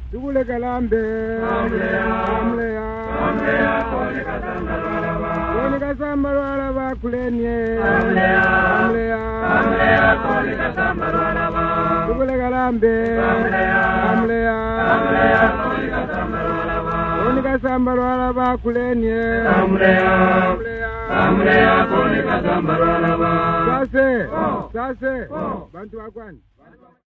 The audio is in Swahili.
Tugule galambe. Amleya. Koni kasambalo alaba kulenye. Amleya. Tugule galambe. Amleya. Koni kasambalo alaba kulenye. Amleya koni kasambalo alaba. Sase. Bantu wakwani.